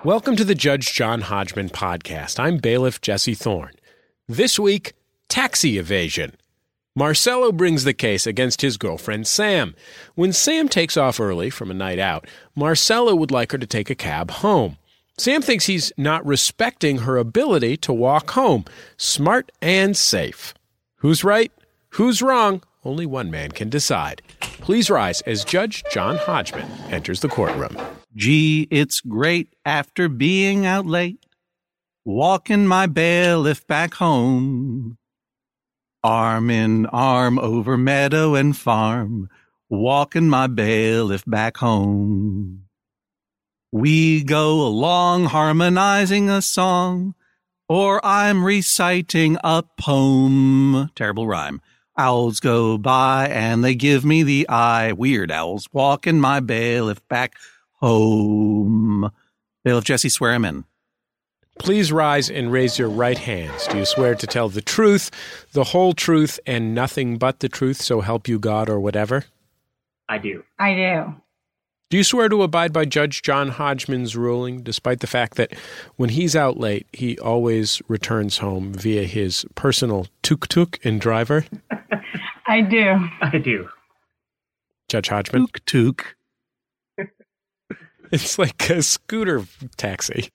Welcome to the Judge John Hodgman podcast. I'm bailiff Jesse Thorne. This week, taxi evasion. Marcelo brings the case against his girlfriend, Sam. When Sam takes off early from a night out, Marcelo would like her to take a cab home. Sam thinks he's not respecting her ability to walk home. Smart and safe. Who's right? Who's wrong? Only one man can decide. Please rise as Judge John Hodgman enters the courtroom. Gee, it's great after being out late, walking my bailiff back home. Arm in arm over meadow and farm, walking my bailiff back home. We go along harmonizing a song, or I'm reciting a poem. Terrible rhyme. Owls go by and they give me the eye. Weird owls walking my bailiff back home. Bailiff Jesse, swear him in. Please rise and raise your right hands. Do you swear to tell the truth, the whole truth, and nothing but the truth, so help you God or whatever? I do. I do. Do you swear to abide by Judge John Hodgman's ruling, despite the fact that when he's out late, he always returns home via his personal tuk-tuk and driver? I do. I do. Judge Hodgman? Tuk-tuk. It's like a scooter taxi.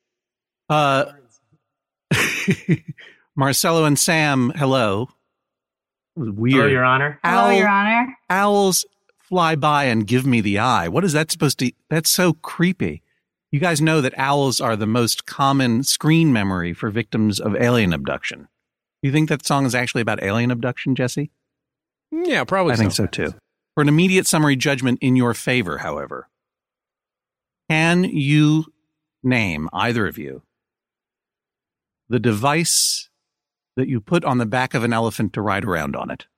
Marcelo and Sam, hello. It was weird. Hello, Your Honor. Hello, Your Honor. Owls fly by and give me the eye. What is that supposed to... That's so creepy. You guys know that owls are the most common screen memory for victims of alien abduction. You think that song is actually about alien abduction, Jesse? Yeah, probably I think so, too. For an immediate summary judgment in your favor, however, can you name, either of you, the device that you put on the back of an elephant to ride around on it?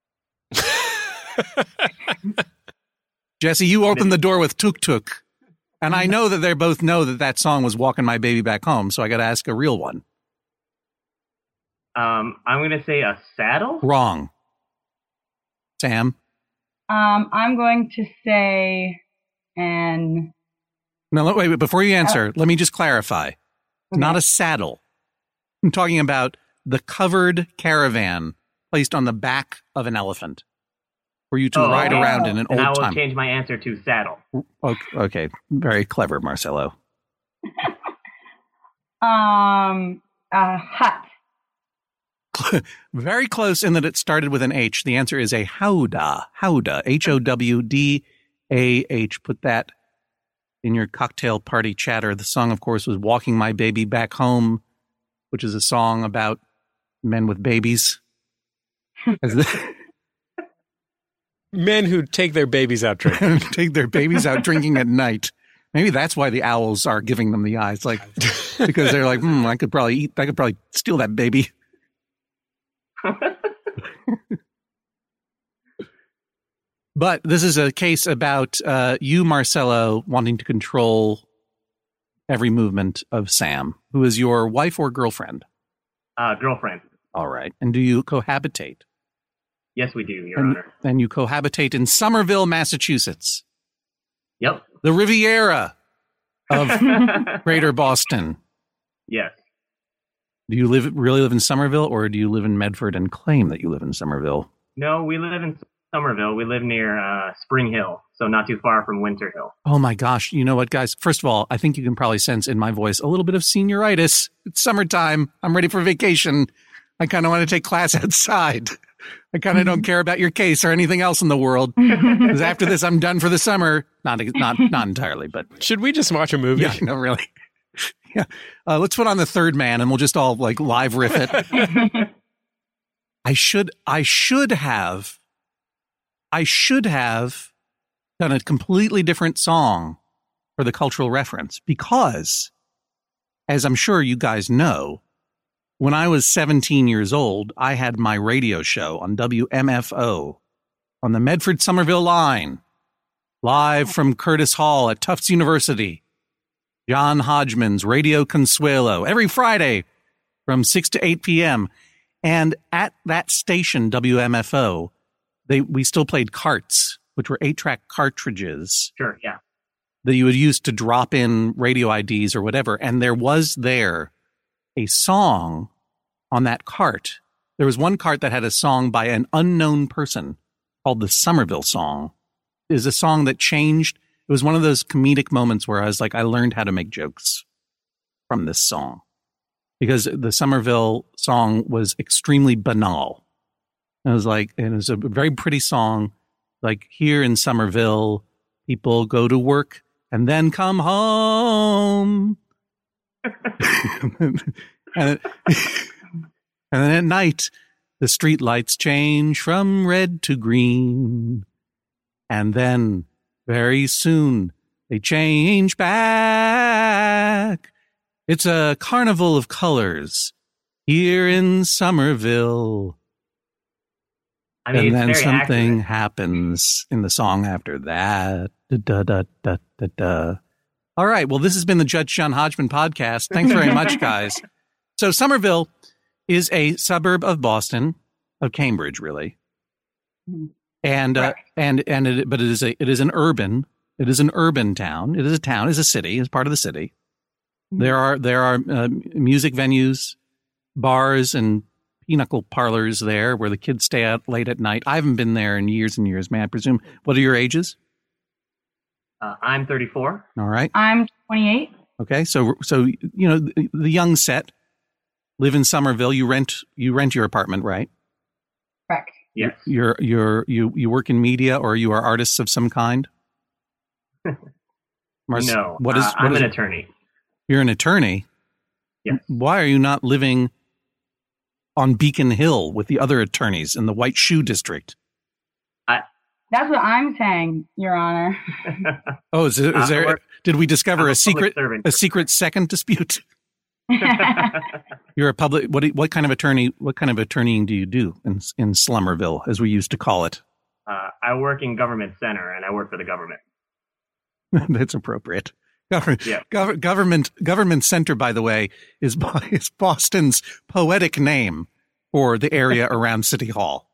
Jesse, you opened the door with tuk-tuk. And I know that they both know that that song was Walking My Baby Back Home, so I got to ask a real one. I'm going to say a saddle? Wrong. Sam? I'm going to say an... No, wait, before you answer, let me just clarify. Okay. Not a saddle. I'm talking about the covered caravan placed on the back of an elephant for you to ride around in an old time. And I will time. change my answer to saddle. Okay. Very clever, Marcelo. A hut. Very close in that it started with an H. The answer is a howdah. Howdah. Howdah. Put that in your cocktail party chatter. The song, of course, was Walking My Baby Back Home, which is a song about men with babies. Men who take their babies out drinking. Take their babies out drinking at night. Maybe that's why the owls are giving them the eyes. Like, because they're like, I could probably steal that baby. But this is a case about you, Marcelo, wanting to control every movement of Sam, who is your wife or girlfriend? Girlfriend. All right. And do you cohabitate? Yes, we do, Your Honor. And you cohabitate in Somerville, Massachusetts. Yep. The Riviera of Greater Boston. Yes. Do you really live in Somerville, or do you live in Medford and claim that you live in Somerville? No, we live in Somerville. We live near Spring Hill, so not too far from Winter Hill. Oh, my gosh. You know what, guys? First of all, I think you can probably sense in my voice a little bit of senioritis. It's summertime. I'm ready for vacation. I kind of want to take class outside. I kind of don't care about your case or anything else in the world. Because after this, I'm done for the summer. Not entirely, but... Should we just watch a movie? Yeah, no, really. Yeah. Let's put on The Third Man and we'll just all like live riff it. I should have done a completely different song for the cultural reference because, as I'm sure you guys know, when I was 17 years old, I had my radio show on WMFO on the Medford Somerville line, live from Curtis Hall at Tufts University. John Hodgman's Radio Consuelo every Friday from 6 to 8 p.m. And at that station, WMFO, we still played carts, which were 8-track cartridges. Sure, yeah. that you would use to drop in radio IDs or whatever. And there was a song on that cart. There was one cart that had a song by an unknown person called the Somerville Song. It is a song that changed. It was one of those comedic moments where I was like, I learned how to make jokes from this song, because the Somerville Song was extremely banal. It was a very pretty song. Like, here in Somerville, people go to work and then come home. and then at night, the street lights change from red to green. And then very soon they change back. It's a carnival of colors here in Somerville. I mean, and then it's very something accurate. happens in the song after that. Da, da, da, da, da, da. All right. Well, this has been the Judge John Hodgman podcast. Thanks very much, guys. So Somerville is a suburb of Boston, of Cambridge, really. And Correct. but it is an urban town. It is a town, is a city, is part of the city. There are music venues, bars, and pinochle parlors there where the kids stay out late at night. I haven't been there in years and years, may I presume. What are your ages? I'm 34. All right. I'm 28. Okay. So you know the young set live in Somerville. You rent your apartment, right? Correct. Yes. You work in media, or you are artists of some kind? No. what I'm is an attorney. You're an attorney? Yes. Why are you not living on Beacon Hill with the other attorneys in the White Shoe District? That's what I'm saying, Your Honor. Oh, is there? Did we discover I'm a secret second dispute? You're a public. What kind of attorney? What kind of attorneying do you do in Slummerville, as we used to call it? I work in government center, and I work for the government. That's appropriate. Yeah. Government Center, by the way, is Boston's poetic name for the area around City Hall.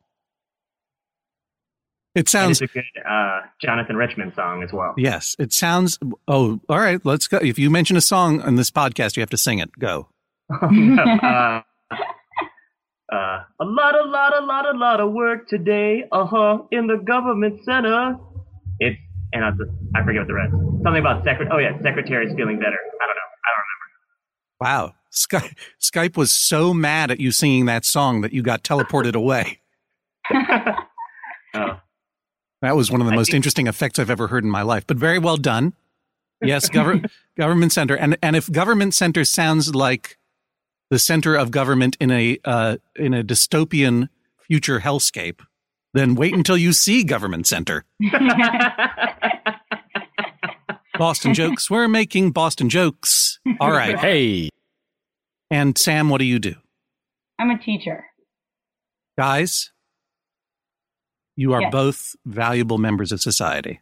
It sounds. And it's a good Jonathan Richman song as well. Yes, it sounds. Oh, all right. Let's go. If you mention a song on this podcast, you have to sing it. Go. A lot of work today. In the government center. I forget what the rest. Something about secretary's feeling better. I don't know. Wow. Skype was so mad at you singing that song that you got teleported away. Oh. That was one of the most interesting effects I've ever heard in my life, but very well done. Yes, government center. And if government center sounds like the center of government in a dystopian future hellscape, then wait until you see government center. Boston jokes. We're making Boston jokes. All right. Hey. And Sam, what do you do? I'm a teacher. Guys, you are Yes. both valuable members of society.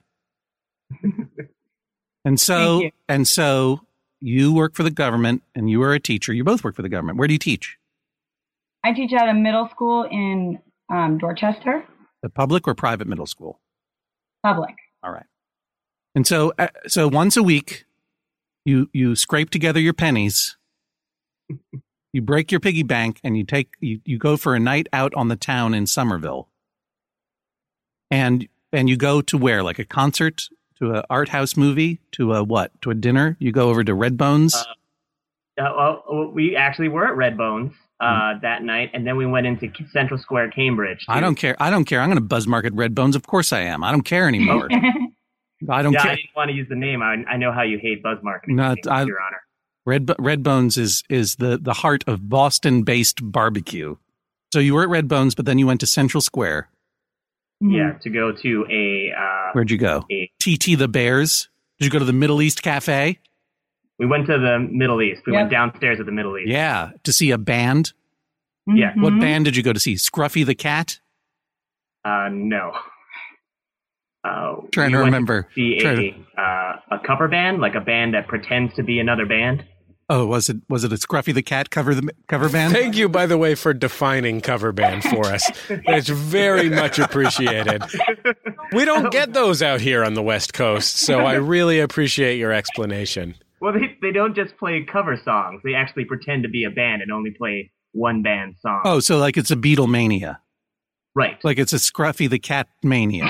And Thank so you work for the government and you are a teacher. You both work for the government. Where do you teach? I teach at a middle school in Dorchester, The public or private middle school? public. All right. And so once a week, you scrape together your pennies, you break your piggy bank, and you go for a night out on the town in Somerville. And you go to where? Like a concert, to an art house movie, to a what? To a dinner? You go over to Redbones? Well, we actually were at Redbones that night, and then we went into Central Square, Cambridge. I don't care. I'm going to buzz market Redbones. Of course I am. I don't care anymore. I don't care. I didn't want to use the name. I know how you hate buzz marketing, No, Your Honor. Redbones is the heart of Boston-based barbecue. So you were at Redbones, but then you went to Central Square. Yeah, to go to a... Where'd you go? TT the Bears? Did you go to the Middle East Cafe? We went to the Middle East. We Yep. went downstairs at the Middle East. Yeah, to see a band. Yeah. Mhm. What band did you go to see? Scruffy the Cat? No. Trying to we went remember. See a cover band, like a band that pretends to be another band. Oh, was it a Scruffy the Cat cover band? Thank you, by the way, for defining cover band for us. It's very much appreciated. We don't get those out here on the West Coast, so I really appreciate your explanation. Well, they don't just play cover songs. They actually pretend to be a band and only play one band song. Oh, so like it's a Beatlemania. Right. Like it's a Scruffy the Cat mania.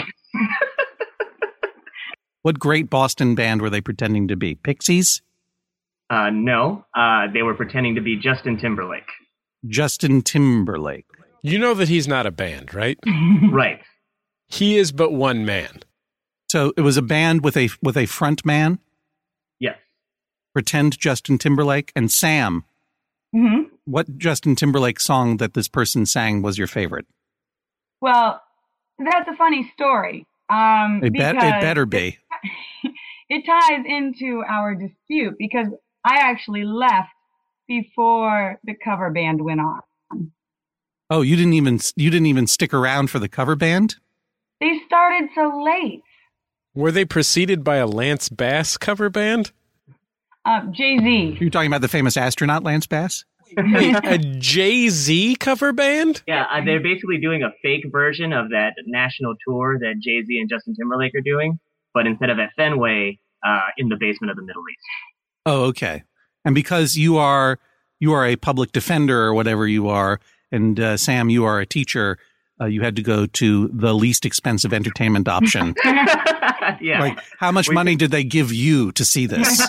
What great Boston band were they pretending to be? Pixies? No. They were pretending to be Justin Timberlake. Justin Timberlake. You know that he's not a band, right? Right. He is but one man. So it was a band with a front man? Yes. Pretend Justin Timberlake. And Sam, what Justin Timberlake song that this person sang was your favorite? Well, that's a funny story. It better be. It ties into our dispute because I actually left before the cover band went on. Oh, you didn't even stick around for the cover band? They started so late. Were they preceded by a Lance Bass cover band? Jay-Z. You're talking about the famous astronaut Lance Bass? A Jay-Z cover band? Yeah, they're basically doing a fake version of that national tour that Jay-Z and Justin Timberlake are doing, but instead of at Fenway, in the basement of the Middle East. Oh, okay. And because you are a public defender or whatever you are, and Sam, you are a teacher, you had to go to the least expensive entertainment option. Yeah. Like, how much money did they give you to see this?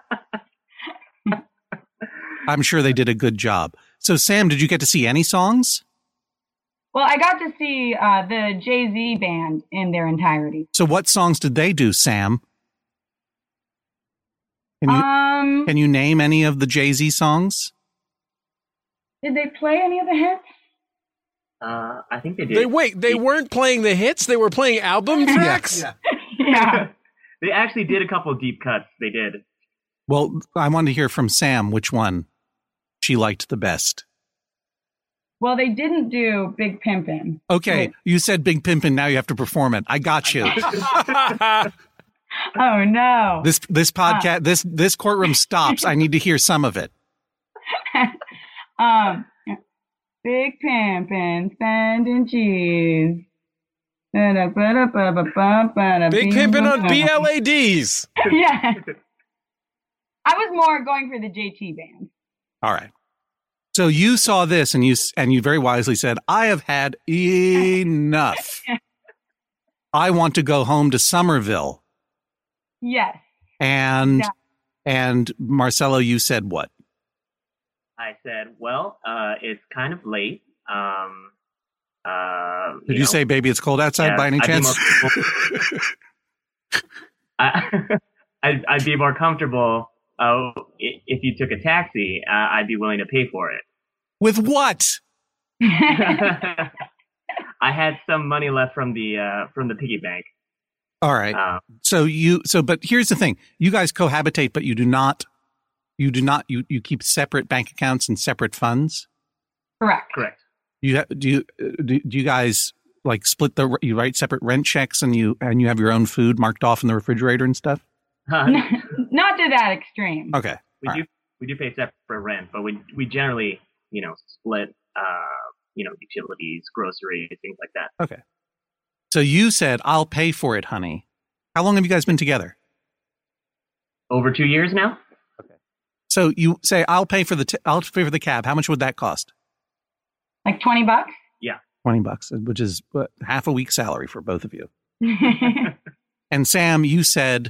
I'm sure they did a good job. So, Sam, did you get to see any songs? Well, I got to see the Jay-Z band in their entirety. So what songs did they do, Sam? Can you name any of the Jay-Z songs? Did they play any of the hits? I think they did. They weren't playing the hits? They were playing album tracks? Yeah. They actually did a couple of deep cuts. They did. Well, I wanted to hear from Sam which one she liked the best. Well, they didn't do Big Pimpin'. Okay, you said Big Pimpin', now you have to perform it. I got you. Oh, no. This podcast, this courtroom stops. I need to hear some of it. Big Pimpin', spending cheese. Big Pimpin' on BLADs. Yeah. I was more going for the JT band. All right. So you saw this and you very wisely said, I have had enough. I want to go home to Somerville. Yes. And Marcelo, you said what? I said, well, it's kind of late. Did you say, baby, it's cold outside by any chance? I'd be more comfortable if you took a taxi. I'd be willing to pay for it. With what? I had some money left from the piggy bank. All right. But here's the thing. You guys cohabitate, but you keep separate bank accounts and separate funds? Correct. Do you guys like split you write separate rent checks and you have your own food marked off in the refrigerator and stuff? Not to that extreme. Okay. We do pay separate rent, but we generally, split, utilities, groceries, things like that. Okay. So you said, I'll pay for it, honey. How long have you guys been together? Over 2 years now. Okay. So you say, I'll pay for the cab. How much would that cost? Like $20? Yeah. $20, which is half a week's salary for both of you. And Sam, you said...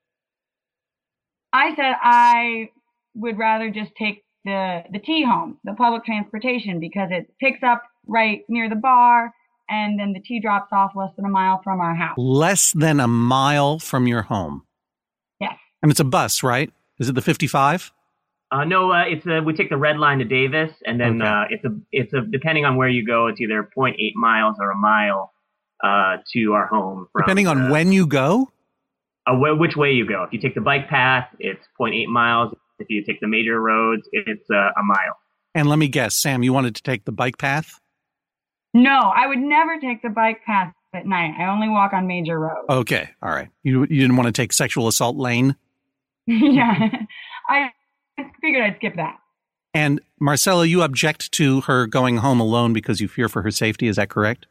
I said I would rather just take the T home, the public transportation, because it picks up right near the bar, and then the T drops off less than a mile from our house. Less than a mile from your home? Yes. And it's a bus, right? Is it the 55? No, we take the red line to Davis, and then it's a depending on where you go, it's either 0.8 miles or a mile to our home. Depending on when you go? Which way you go. If you take the bike path, it's 0.8 miles. If you take the major roads, it's a mile. And let me guess, Sam, you wanted to take the bike path? No, I would never take the bike path at night. I only walk on major roads. Okay, all right. You didn't want to take Sexual Assault Lane? Yeah. figured I'd skip that. And Marcelo, you object to her going home alone because you fear for her safety. Is that correct?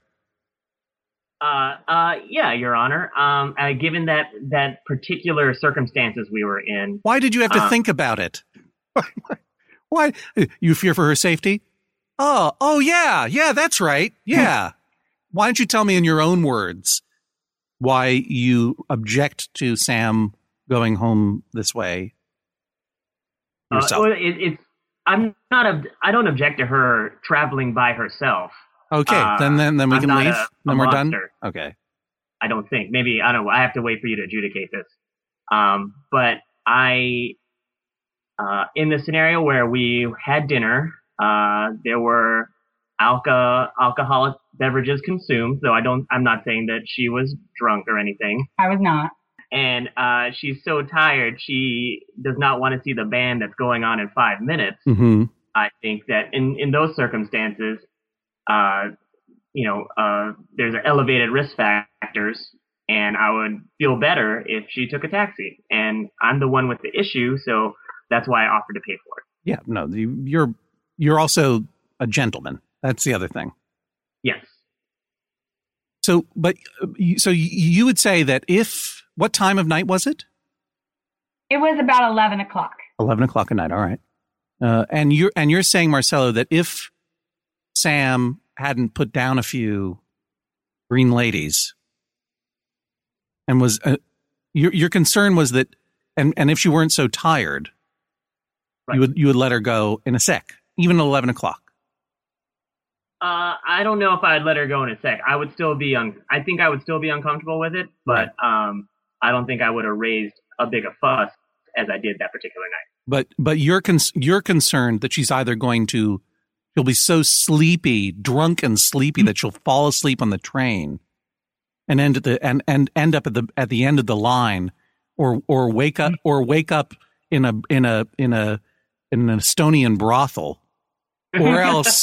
Yeah, Your Honor. Given that particular circumstances we were in. Why did you have to think about it? Why? You fear for her safety? Oh, yeah, that's right. Yeah. Why don't you tell me in your own words why you object to Sam going home this way yourself? I don't object to her traveling by herself. Okay, then we can leave. Then we're done. Okay. I don't think. Maybe, I don't know. I have to wait for you to adjudicate this. But in the scenario where we had dinner, there were alcoholic beverages consumed. Though I'm not saying that she was drunk or anything. I was not. And she's so tired, she does not want to see the band that's going on in 5 minutes. Mm-hmm. I think that in those circumstances, there's elevated risk factors, and I would feel better if she took a taxi. And I'm the one with the issue, so that's why I offered to pay for it. Yeah, no, you're also a gentleman. That's the other thing. Yes. So you would say that what time of night was it? It was about 11 o'clock. 11 o'clock at night. All right. And you're saying, Marcelo, that if Sam hadn't put down a few green ladies and was your concern was that and if she weren't so tired, right, you would let her go in a sec, even at 11 o'clock. I don't know if I'd let her go in a sec. I would still be I think I would still be uncomfortable with it, but right. I don't think I would have raised a big a fuss as I did that particular night. But you're concerned that she's either she'll be so sleepy, drunk and sleepy, that she'll fall asleep on the train and end up at the end of the line, or wake up in an Estonian brothel, or else.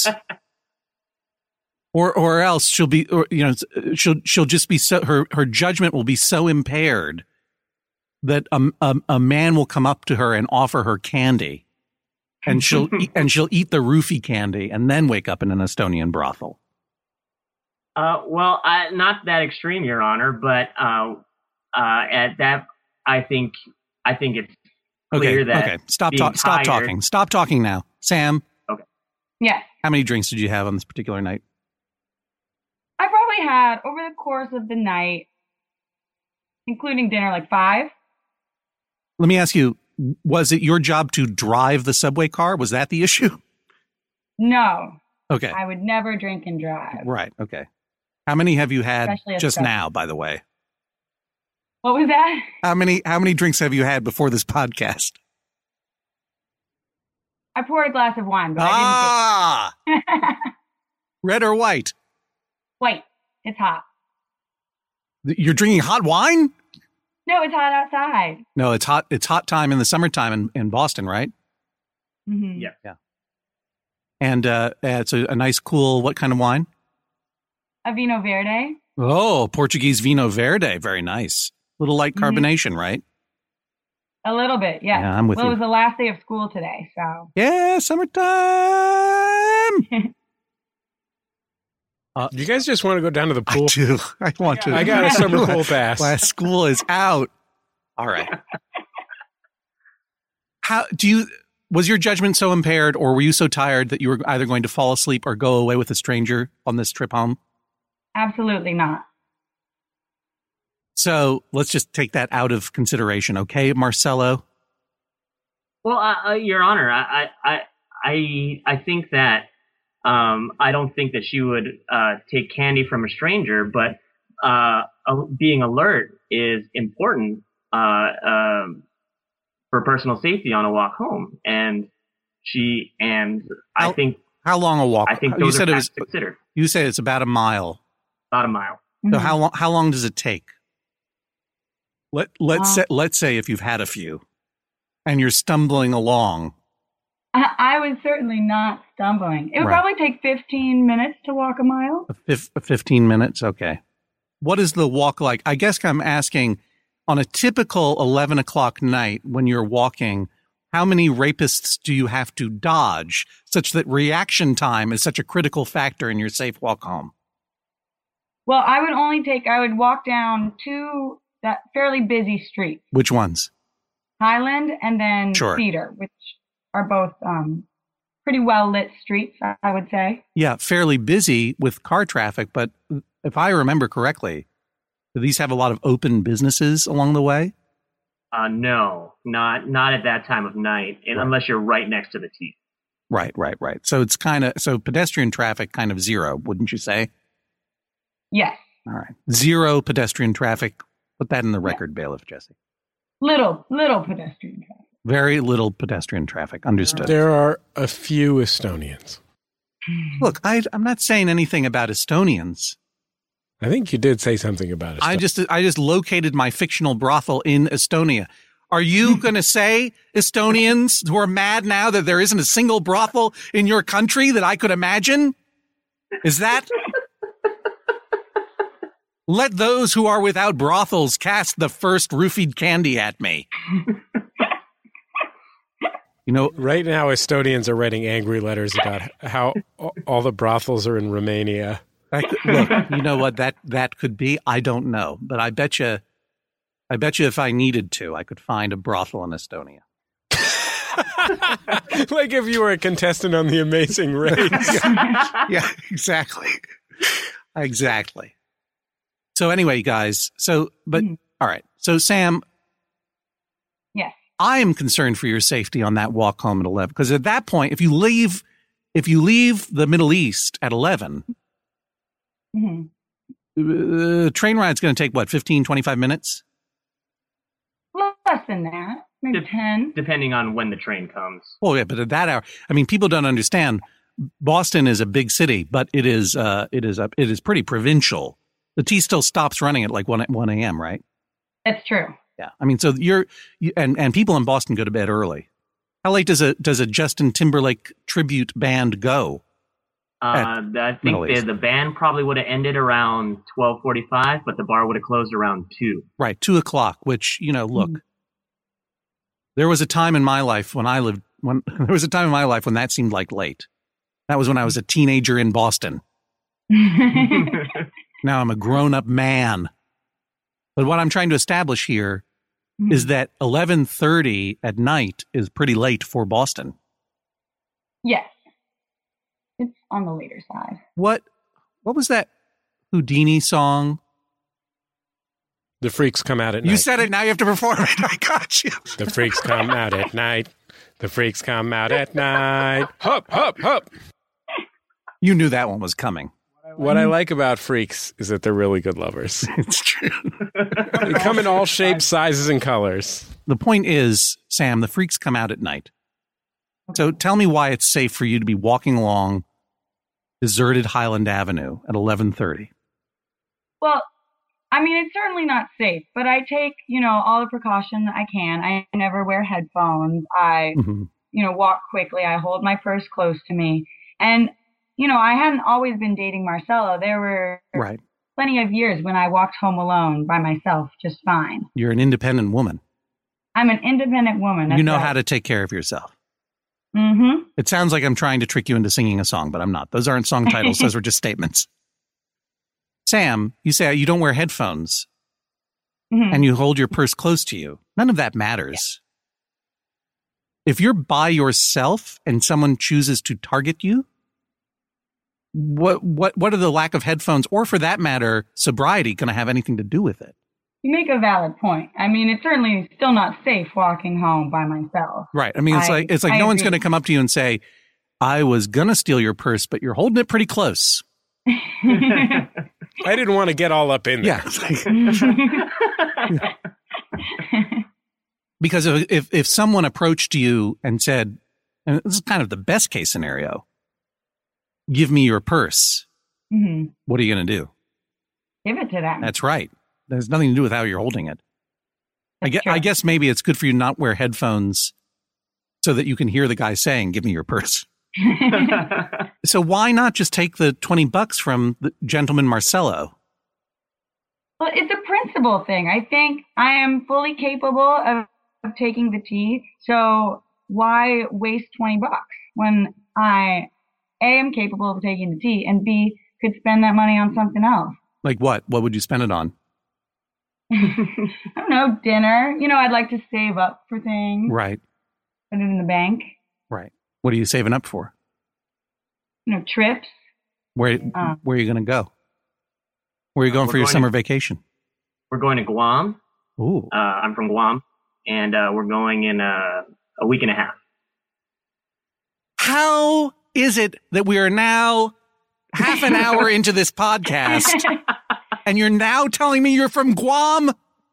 Or else she'll just be so her judgment will be so impaired that a man will come up to her and offer her candy, and she'll eat the roofie candy and then wake up in an Estonian brothel. Well, not that extreme, Your Honor, but at that, I think it's clear that. Okay, stop talking. Stop talking now, Sam. Okay. Yes. How many drinks did you have on this particular night? I probably had, over the course of the night, including dinner, like 5. Let me ask you, was it your job to drive the subway car? Was that the issue? No. Okay. I would never drink and drive. Right. Okay. How many have you had just now, by the way? What was that? How many drinks have you had before this podcast? I poured a glass of wine, but I didn't get Red or white? White. It's hot. You're drinking hot wine? No, it's hot outside. No, it's hot. It's hot time in the summertime in Boston, right? Mm-hmm. Yeah. And it's a nice, cool, what kind of wine? A Vinho Verde. Oh, Portuguese Vinho Verde. Very nice. Little light carbonation, right? A little bit, yes. Yeah, I'm with you. It was the last day of school today, so. Yeah, summertime. You guys just want to go down to the pool? I do. I want to. I got a summer pool pass. Last school is out. All right. Was your judgment so impaired, or were you so tired that you were either going to fall asleep or go away with a stranger on this trip home? Absolutely not. So let's just take that out of consideration, okay, Marcelo? Well, Your Honor, I think that I don't think that she would take candy from a stranger, but being alert is important for personal safety on a walk home. And I think. How long a walk? I think those are considered. You say it's about a mile. About a mile. So how long does it take? Let's say if you've had a few and you're stumbling along. I was certainly not stumbling. It would probably take 15 minutes to walk a mile. 15 minutes? Okay. What is the walk like? I guess I'm asking, on a typical 11 o'clock night when you're walking, how many rapists do you have to dodge such that reaction time is such a critical factor in your safe walk home? Well, I would walk down two that fairly busy streets. Which ones? Highland and then Sure. Cedar, which are both pretty well lit streets, I would say. Yeah, fairly busy with car traffic, but if I remember correctly, do these have a lot of open businesses along the way? No, not at that time of night, and unless you're right next to the T. Right. So it's so pedestrian traffic kind of zero, wouldn't you say? Yes. All right. Zero pedestrian traffic. Put that in the record, Bailiff Jesse. Little pedestrian traffic. Very little pedestrian traffic. Understood. There are a few Estonians. Look, I'm not saying anything about Estonians. I think you did say something about it. I just located my fictional brothel in Estonia. Are you going to say Estonians who are mad now that there isn't a single brothel in your country that I could imagine? Is that? Let those who are without brothels cast the first roofied candy at me. You know, right now Estonians are writing angry letters about how all the brothels are in Romania. Look, you know what that could be? I don't know, but I bet you if I needed to, I could find a brothel in Estonia. Like if you were a contestant on The Amazing Race. Yeah, exactly. Exactly. So anyway, guys, all right. So Sam. Yes. I am concerned for your safety on that walk home at 11, because at that point, if you leave the Middle East at 11, the train ride's going to take, 15, 25 minutes? Less than that. Maybe 10. Depending on when the train comes. Oh, yeah, but at that hour, I mean, people don't understand. Boston is a big city, but it is pretty provincial. The T still stops running at like 1 a.m., right? That's true. Yeah. I mean, so and people in Boston go to bed early. How late does a Justin Timberlake tribute band go? I think the band probably would have ended around 12:45, but the bar would have closed around 2. Right, 2:00. Which look, there was a time in my life when that seemed like late. That was when I was a teenager in Boston. Now I'm a grown-up man. But what I'm trying to establish here is that 11:30 at night is pretty late for Boston. Yes. It's on the later side. What was that Houdini song? The freaks come out at night. You said it, now you have to perform it. I got you. The freaks come out at night. The freaks come out at night. Hup, hup, hup. You knew that one was coming. What I like about freaks is that they're really good lovers. It's true. They come in all shapes, sizes, and colors. The point is, Sam, the freaks come out at night. So tell me why it's safe for you to be walking along deserted Highland Avenue at 11:30. Well, I mean, it's certainly not safe, but I take, all the precaution I can. I never wear headphones. I, walk quickly. I hold my purse close to me. And, I hadn't always been dating Marcelo. There were plenty of years when I walked home alone by myself just fine. You're an independent woman. I'm an independent woman. You know how to take care of yourself. Mm-hmm. It sounds like I'm trying to trick you into singing a song, but I'm not. Those aren't song titles. Those were just statements. Sam, you say you don't wear headphones and you hold your purse close to you. None of that matters. Yeah. If you're by yourself and someone chooses to target you, what are the lack of headphones, or for that matter, sobriety, going to have anything to do with it? You make a valid point. I mean, it's certainly still not safe walking home by myself. Right. I mean, it's like no one's going to come up to you and say, I was going to steal your purse, but you're holding it pretty close. I didn't want to get all up in there. Yeah. Because if someone approached you and said, and this is kind of the best case scenario, give me your purse, what are you going to do? Give it to them. That's right. There's nothing to do with how you're holding it. I guess maybe it's good for you to not wear headphones so that you can hear the guy saying, give me your purse. So why not just take the $20 from the gentleman Marcelo? Well, it's a principle thing. I think I am fully capable of taking the tea. So why waste $20 when I, A, am capable of taking the tea, and B, could spend that money on something else? Like what? What would you spend it on? I don't know, dinner. I'd like to save up for things. Right. Put it in the bank. Right. What are you saving up for? Trips. Where are you going to go? Where are you going for your summer vacation? We're going to Guam. Ooh. I'm from Guam, and we're going in a week and a half. How is it that we are now half an hour into this podcast, and you're now telling me you're from Guam?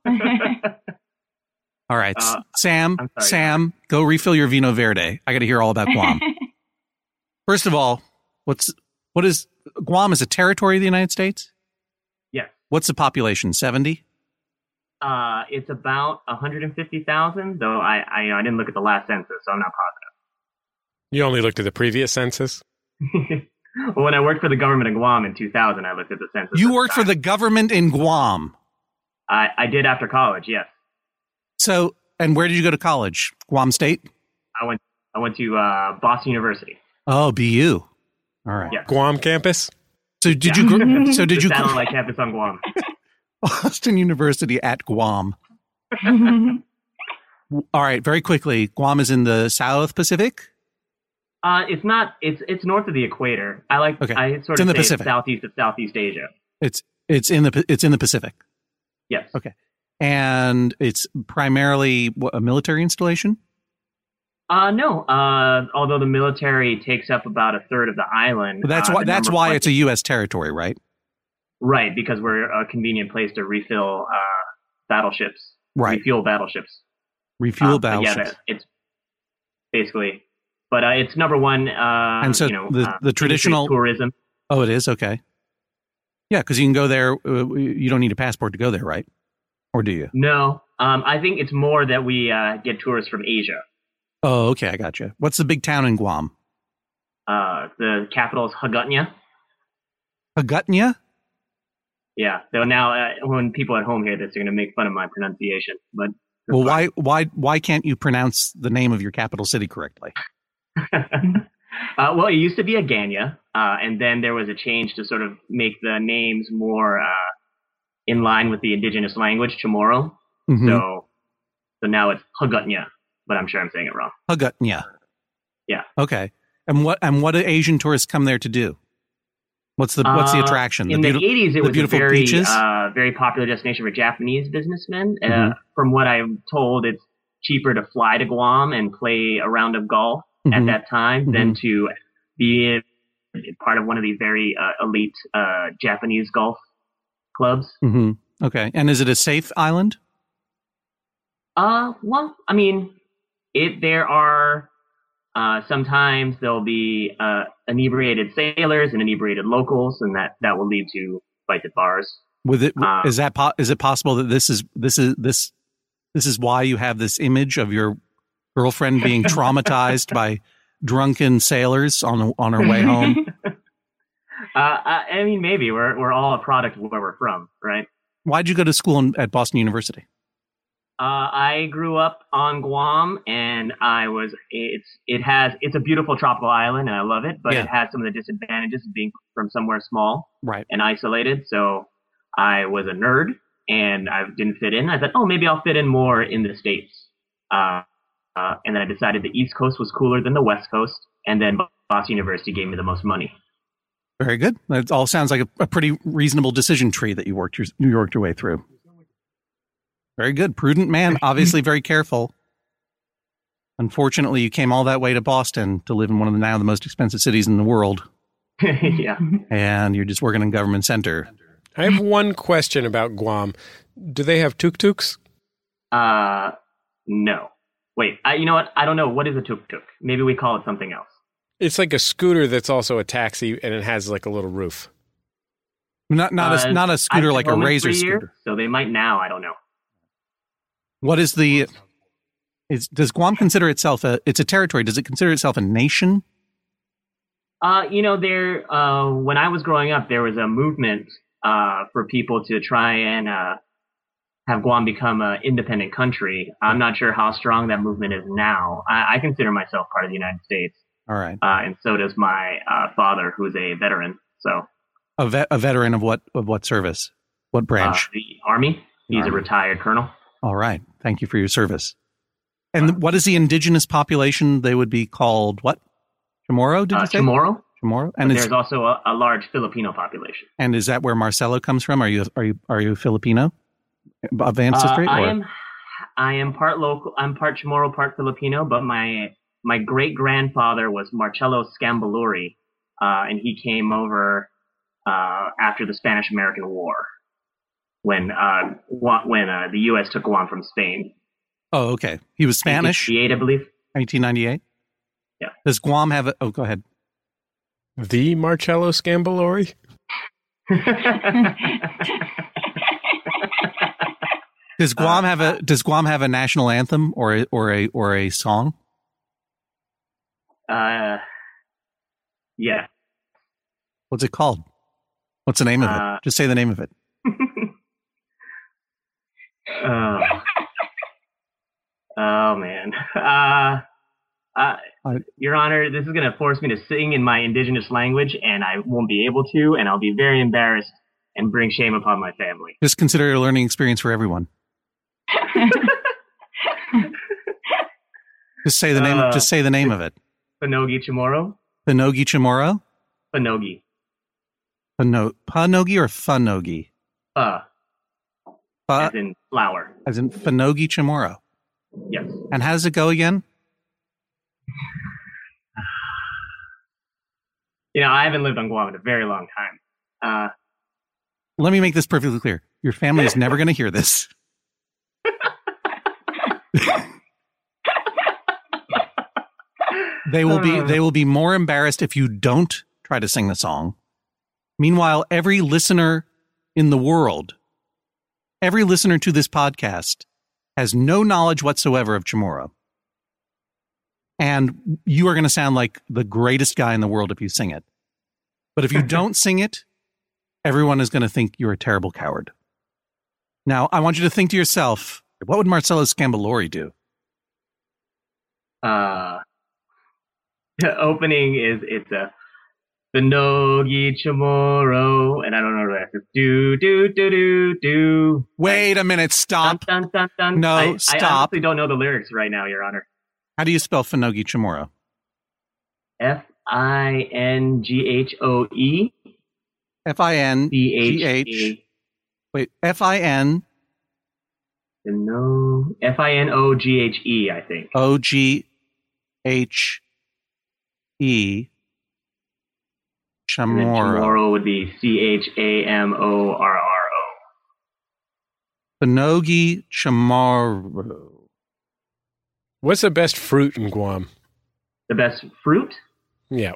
All right, Sam, go refill your Vino Verde. I got to hear all about Guam. First of all, what is Guam? Is a territory of the United States? Yes. What's the population? 70? It's about 150,000, though I didn't look at the last census, so I'm not positive. You only looked at the previous census? Well, when I worked for the government in Guam in 2000, I looked at the census. You worked for the government in Guam? I did after college, yes. So, and where did you go to college? Guam State? I went to Boston University. Oh, BU. All right. Yes. Guam campus? So did you? So did you? Satellite campus on Guam. Boston University at Guam. All right, very quickly. Guam is in the South Pacific? It's not. It's north of the equator. I sort of say it's southeast of Southeast Asia. It's in the Pacific. Yes. Okay. And it's primarily a military installation? No. Although the military takes up about a third of the island. Well, that's why it's a U.S. territory, right? Right, because we're a convenient place to refill battleships. Right. Refuel battleships. Battleships. Yeah, it's basically. But it's number one. And so the traditional tourism. Oh, it is? Okay. Yeah, because you can go there. You don't need a passport to go there, right? Or do you? No. I think it's more that we get tourists from Asia. Oh, okay. I got you. What's the big town in Guam? The capital is Hagutnya. Hagutnya? Yeah. So now, when people at home hear this, they're going to make fun of my pronunciation. But well, why can't you pronounce the name of your capital city correctly? Well, it used to be Aganya, and then there was a change to sort of make the names more in line with the indigenous language, Chamorro. Mm-hmm. So now it's Hagutnya, but I'm sure I'm saying it wrong. Hagutnya. Yeah. Okay. And what do Asian tourists come there to do? What's the attraction? In the 80s, it was a very beaches? Very popular destination for Japanese businessmen. From what I'm told, it's cheaper to fly to Guam and play a round of golf at that time than to be part of one of these very elite Japanese golf clubs. Mm-hmm. Okay. And is it a safe island? Well, I mean, there are sometimes there'll be inebriated sailors and inebriated locals, and that will lead to fights at bars. Is it possible that this is why you have this image of your girlfriend being traumatized by drunken sailors on her way home? I mean, maybe we're all a product of where we're from, right? Why'd you go to school at Boston University? I grew up on Guam, and it's a beautiful tropical island, and I love it, but it has some of the disadvantages of being from somewhere small and isolated. So I was a nerd, and I didn't fit in. I thought, maybe I'll fit in more in the States. And then I decided the East Coast was cooler than the West Coast, and then Boston University gave me the most money. Very good. That all sounds like a pretty reasonable decision tree that you worked your way through. Very good. Prudent man. Obviously very careful. Unfortunately, you came all that way to Boston to live in one of the most expensive cities in the world. Yeah. And you're just working in government center. I have one question about Guam. Do they have tuk-tuks? No. Wait, you know what? I don't know. What is a tuk-tuk? Maybe we call it something else. It's like a scooter that's also a taxi, and it has like a little roof. Not a scooter like a Razor scooter. So they might now. I don't know. What is does Guam consider itself it's a territory? Does it consider itself a nation? When I was growing up, there was a movement for people to try and have Guam become an independent country. I'm not sure how strong that movement is now. I consider myself part of the United States. All right. And so does my father, who's a veteran. So a veteran of what service? What branch? The Army. He's Army. a retired colonel. All right. Thank you for your service. And what is the indigenous population? They would be called what? Chamorro, did you say? Chamorro. Chamorro. And there's also a large Filipino population. And is that where Marcelo comes from? Are you Filipino of ancestry? I am part local. I'm part Chamorro, part Filipino. But my great grandfather was Marcello Scambaluri, and he came over after the Spanish American War, when the U.S. took Guam from Spain. Oh, okay. He was Spanish. 1898, I believe. 1898. Yeah. Does Guam have a? Oh, go ahead. The Marcello Scambalori? Does Guam have a national anthem or a song? Yeah. What's it called? What's the name of it? Just say the name of it. Oh man. Your Honor, this is going to force me to sing in my indigenous language, and I won't be able to, and I'll be very embarrassed and bring shame upon my family. Just consider it a learning experience for everyone. Just say the name. Just say the name of it. Panogi Chamorro. Panogi Chamorro. Panogi. Panogi or Fanogi? As in flower. As in Fanogi Chamorro. Yes. And how does it go again? I haven't lived on Guam in a very long time. Let me make this perfectly clear. Your family is never going to hear this. They will be more embarrassed if you don't try to sing the song. Meanwhile, every listener in the world, every listener to this podcast has no knowledge whatsoever of Chamorro. And you are going to sound like the greatest guy in the world if you sing it. But if you don't sing it, everyone is going to think you're a terrible coward. Now, I want you to think to yourself, what would Marcello Scambalori do? The opening it's a Panogi Chamorro, and I don't know the rest. It's do do do do do. Wait a minute, stop. Dun, dun, dun, dun. No, stop. I honestly don't know the lyrics right now, Your Honor. How do you spell Fanogi Chamorro? Finghoe. Fingh. Wait, Fin. No, Finoghe, I think. Oghe. Chamorro. Chamorro would be Chamorro. Panogi Chamorro. What's the best fruit in Guam? The best fruit? Yeah.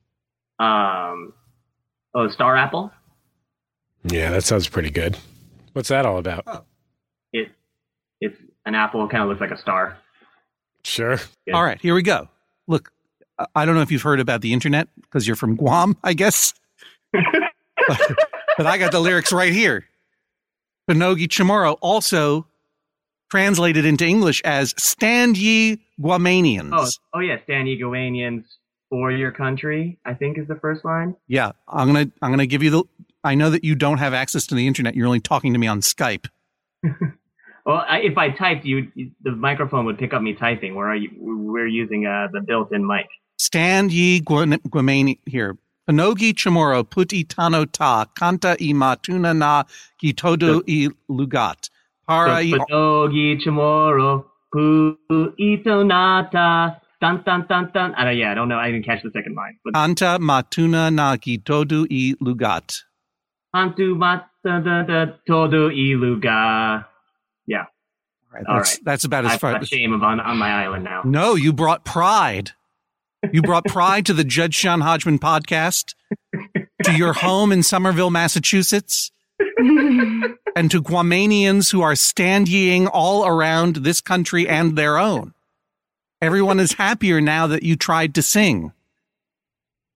Star apple? Yeah, that sounds pretty good. What's that all about? Oh. It's an apple. It kind of looks like a star. Sure. Good. All right, here we go. Look, I don't know if you've heard about the internet because you're from Guam, I guess. but I got the lyrics right here. Panogi Chamorro, also translated into English as Stand Ye Guamanians. Oh yeah, Stand Ye Guamanians for your country, I think is the first line. Yeah, I'm gonna give you I know that you don't have access to the internet. You're only talking to me on Skype. Well, if I typed, the microphone would pick up me typing. We're using the built-in mic. Stand Ye Guamani here. Panogi Chamorro puti tano ta kanta I matuna na gitodo I lugat. Panogi Chamorro puito nata tan tan tan tan. I don't know. I didn't catch the second line. Kanta matuna na gitodo I lugat. Antu matuna todo I lugat. Yeah. All right. That's about as far. I've got shame on my island now. No, you brought pride. You brought pride to the Judge Sean Hodgman podcast, to your home in Somerville, Massachusetts, and to Guamanians who are stand-yeing all around this country and their own. Everyone is happier now that you tried to sing.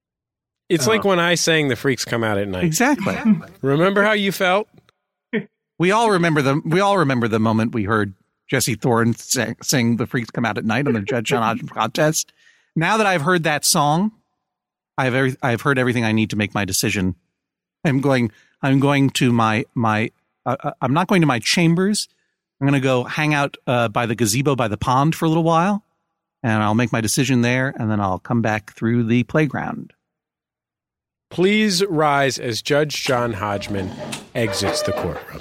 It's like when I sang The Freaks Come Out at Night. Exactly. Remember how you felt? We all remember the moment we heard Jesse Thorne sing "The Freaks Come Out at Night" on the Judge John Hodgman contest. Now that I've heard that song, I've heard everything I need to make my decision. I'm going to my I'm not going to my chambers. I'm going to go hang out by the gazebo by the pond for a little while, and I'll make my decision there, and then I'll come back through the playground. Please rise as Judge John Hodgman exits the courtroom.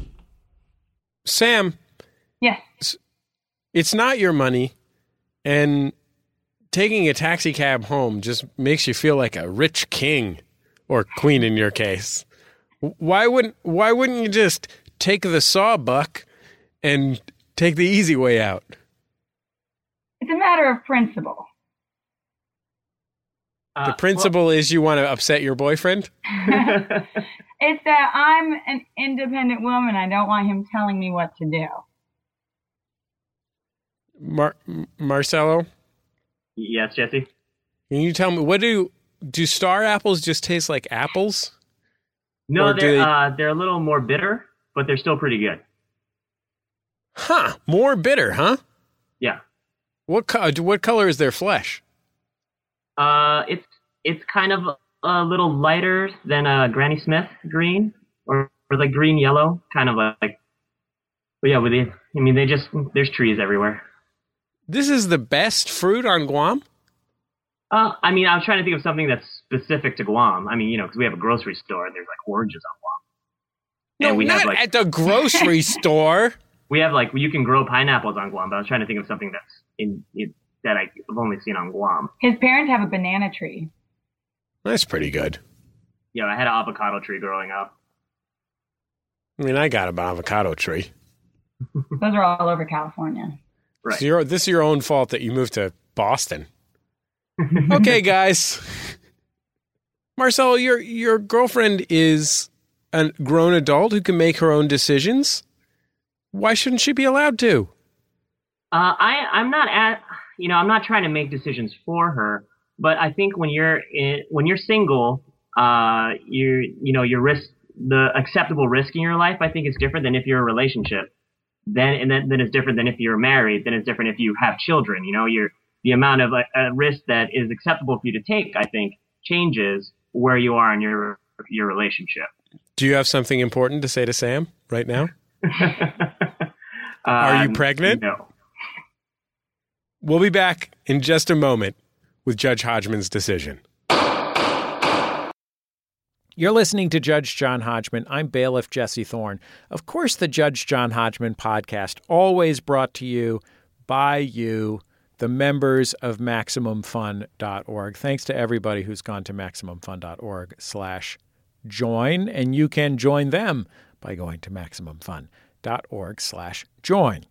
Sam. Yes. It's not your money, and taking a taxi cab home just makes you feel like a rich king, or queen in your case. Why wouldn't you just take the sawbuck and take the easy way out? It's a matter of principle. The principle is you want to upset your boyfriend? It's that I'm an independent woman. I don't want him telling me what to do. Marcelo? Yes, Jesse? Can you tell me, what do star apples just taste like apples? No, they're a little more bitter, but they're still pretty good. Huh, more bitter, huh? Yeah. What color is their flesh? It's kind of a little lighter than a Granny Smith green, or like green yellow, kind of like. But yeah, there's trees everywhere. This is the best fruit on Guam? I was trying to think of something that's specific to Guam. Because we have a grocery store and there's like oranges on Guam. No, not at the grocery store. We have you can grow pineapples on Guam, but I was trying to think of something that's that I've only seen on Guam. His parents have a banana tree. That's pretty good. Yeah, I had an avocado tree growing up. I got an avocado tree. Those are all over California. Right. So this is your own fault that you moved to Boston. Okay, guys. Marcelo, your girlfriend is a grown adult who can make her own decisions. Why shouldn't she be allowed to? I'm not trying to make decisions for her, but I think when you're single, your risk, the acceptable risk in your life, I think is different than if you're in a relationship. Then it's different than if you're married. Then it's different if you have children. The amount of risk that is acceptable for you to take, I think, changes where you are in your relationship. Do you have something important to say to Sam right now? Are you pregnant? No. We'll be back in just a moment with Judge Hodgman's decision. You're listening to Judge John Hodgman. I'm bailiff Jesse Thorne. Of course, the Judge John Hodgman podcast, always brought to you by you, the members of MaximumFun.org. Thanks to everybody who's gone to MaximumFun.org/join, and you can join them by going to MaximumFun.org/join.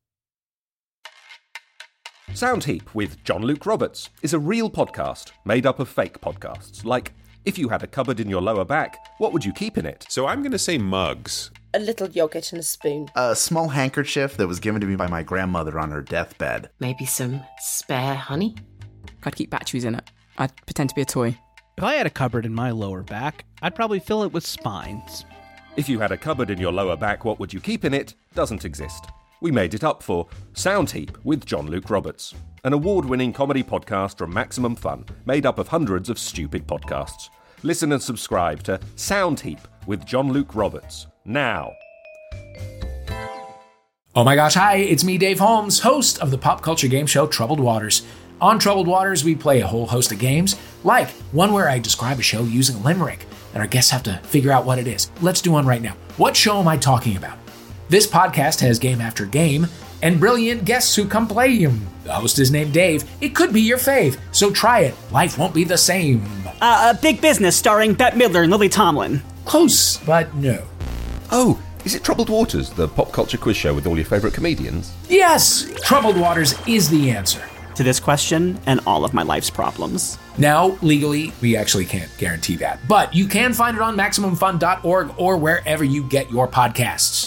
Soundheap with John Luke Roberts is a real podcast made up of fake podcasts. Like, if you had a cupboard in your lower back, what would you keep in it? So I'm going to say mugs. A little yogurt and a spoon. A small handkerchief that was given to me by my grandmother on her deathbed. Maybe some spare honey. I'd keep batteries in it. I'd pretend to be a toy. If I had a cupboard in my lower back, I'd probably fill it with spines. If you had a cupboard in your lower back, what would you keep in it? Doesn't exist. We made it up for Soundheap with John Luke Roberts, an award-winning comedy podcast from Maximum Fun, made up of hundreds of stupid podcasts. Listen and subscribe to Soundheap with John Luke Roberts now. Oh my gosh, hi, it's me, Dave Holmes, host of the pop culture game show Troubled Waters. On Troubled Waters, we play a whole host of games, like one where I describe a show using a limerick, and our guests have to figure out what it is. Let's do one right now. What show am I talking about? This podcast has game after game, and brilliant guests who come play him. The host is named Dave. It could be your fave, so try it. Life won't be the same. Big Business starring Bette Midler and Lily Tomlin. Close, but no. Oh, is it Troubled Waters, the pop culture quiz show with all your favourite comedians? Yes! Troubled Waters is the answer to this question and all of my life's problems. Now, legally, we actually can't guarantee that, but you can find it on MaximumFun.org or wherever you get your podcasts.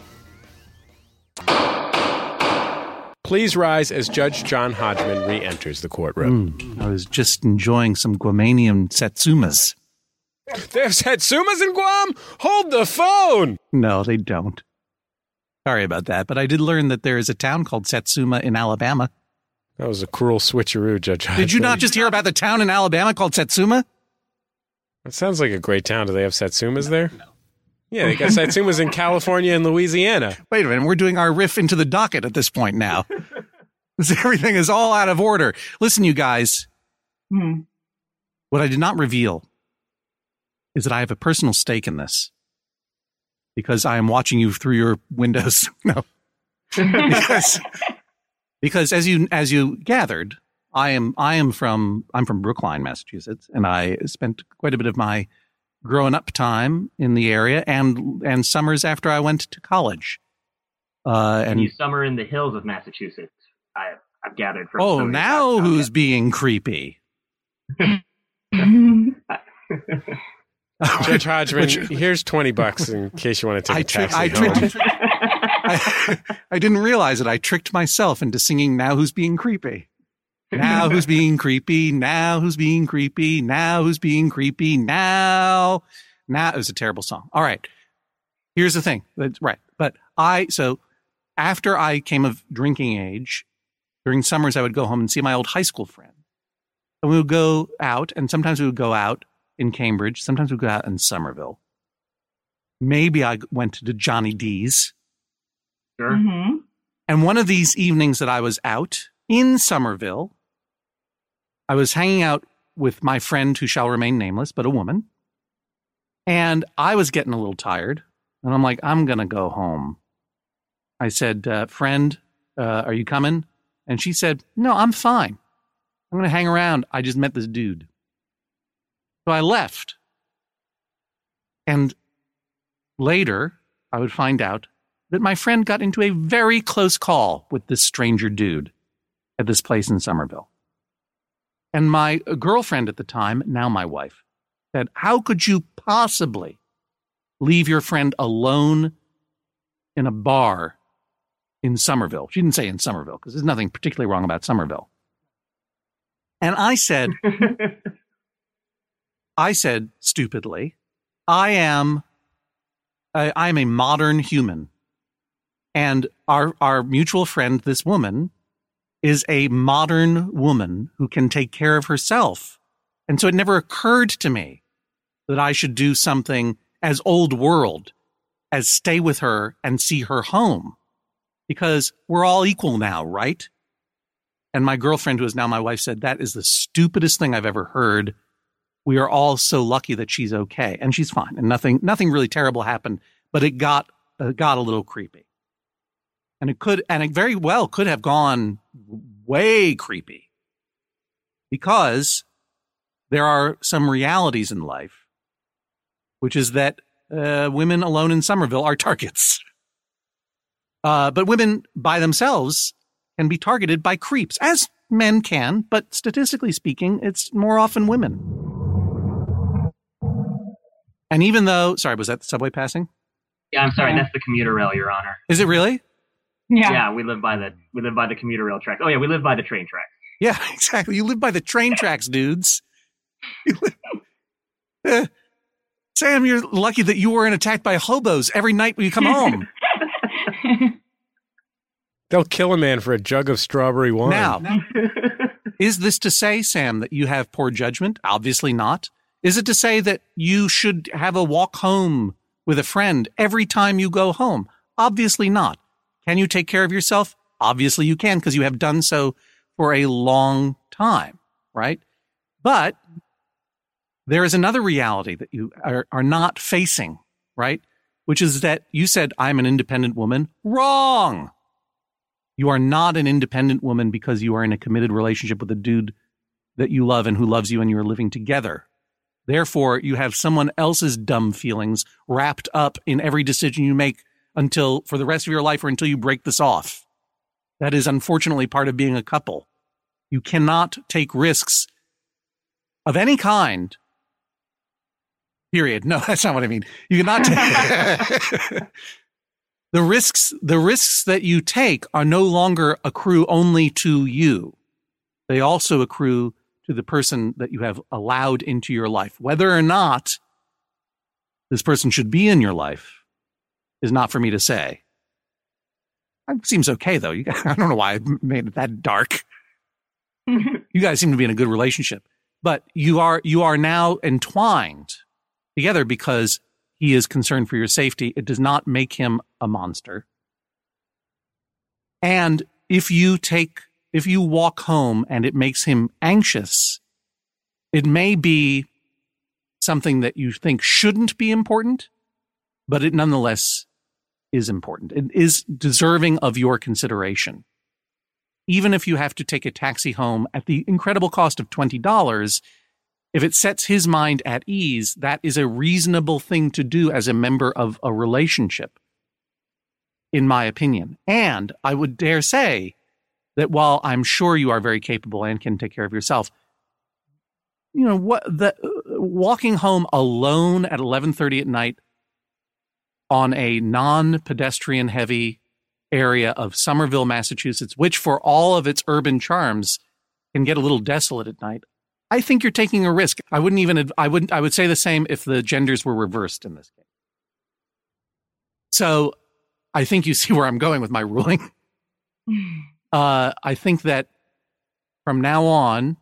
Please rise as Judge John Hodgman re-enters the courtroom. I was just enjoying some Guamanian satsumas. They have Satsumas in Guam? Hold the phone! No, they don't. Sorry about that, but I did learn that there is a town called Satsuma in Alabama. That was a cruel switcheroo, Judge Hodge. Did you not just hear about the town in Alabama called Satsuma? That sounds like a great town. Do they have Satsumas there? No. Yeah, they got Satsumas in California and Louisiana. Wait a minute, we're doing our riff into the docket at this point now. Everything is all out of order. Listen, you guys. What I did not reveal is that I have a personal stake in this. Because I am watching you through your windows. No. Because as you gathered, I'm from Brookline, Massachusetts, and I spent quite a bit of my growing up time in the area and summers after I went to college. And you summer in the hills of Massachusetts. I've gathered from. Oh, now who's being creepy? Judge Hodgman, here's $20 in case you want to take a taxi home. I didn't realize it. I tricked myself into singing Now Who's Being Creepy. Now who's being creepy? Now who's being creepy? Now who's being creepy? Now. It was a terrible song. All right. Here's the thing. That's right. But so after I came of drinking age, during summers, I would go home and see my old high school friend. And we would go out, and sometimes we would go out in Cambridge. Sometimes we'd go out in Somerville. Maybe I went to Johnny D's. Sure. Mm-hmm. And one of these evenings that I was out in Somerville, I was hanging out with my friend who shall remain nameless, but a woman. And I was getting a little tired. And I'm like, I'm going to go home. I said, friend, are you coming? And she said, no, I'm fine. I'm going to hang around. I just met this dude. So I left. And later, I would find out that my friend got into a very close call with this stranger dude at this place in Somerville. And my girlfriend at the time, now my wife, said, how could you possibly leave your friend alone in a bar in Somerville? She didn't say in Somerville, because there's nothing particularly wrong about Somerville. And I said, stupidly, I am a modern human. And our mutual friend, this woman, is a modern woman who can take care of herself. And so it never occurred to me that I should do something as old world as stay with her and see her home. Because we're all equal now, right? And my girlfriend, who is now my wife, said, that is the stupidest thing I've ever heard. We are all so lucky that she's okay. And she's fine. And nothing really terrible happened, but it got a little creepy. And it very well could have gone way creepy. Because there are some realities in life, which is that women alone in Somerville are targets. But women by themselves can be targeted by creeps, as men can, but statistically speaking, it's more often women. And even though, sorry, was that the subway passing? Yeah, I'm sorry, that's the commuter rail, Your Honor. Is it really? Yeah. Yeah, we live by the commuter rail tracks. Oh yeah, we live by the train tracks. Yeah, exactly. You live by the train tracks, dudes. Sam, you're lucky that you weren't attacked by hobos every night when you come home. They'll kill a man for a jug of strawberry wine. Now, is this to say, Sam, that you have poor judgment? Obviously not. Is it to say that you should have a walk home with a friend every time you go home? Obviously not. Can you take care of yourself? Obviously you can, because you have done so for a long time, right? But there is another reality that you are not facing, right? Which is that you said, I'm an independent woman. Wrong. You are not an independent woman because you are in a committed relationship with a dude that you love and who loves you and you are living together. Therefore, you have someone else's dumb feelings wrapped up in every decision you make for the rest of your life or until you break this off. That is unfortunately part of being a couple. You cannot take risks of any kind. Period. No, that's not what I mean. You cannot take the risks that you take are no longer accrue only to you. They also accrue to the person that you have allowed into your life, whether or not this person should be in your life is not for me to say. It seems okay, though. I don't know why I made it that dark. You guys seem to be in a good relationship. But you are now entwined together because he is concerned for your safety. It does not make him a monster. And if you walk home and it makes him anxious, it may be something that you think shouldn't be important, but it nonetheless is important. It is deserving of your consideration. Even if you have to take a taxi home at the incredible cost of $20, if it sets his mind at ease, that is a reasonable thing to do as a member of a relationship, in my opinion. And I would dare say that while I'm sure you are very capable and can take care of yourself, walking home alone at 11:30 at night on a non-pedestrian heavy area of Somerville, Massachusetts, which for all of its urban charms can get a little desolate at night, I think you're taking a risk. I would say the same if the genders were reversed in this case. So I think you see where I'm going with my ruling. I think that from now on,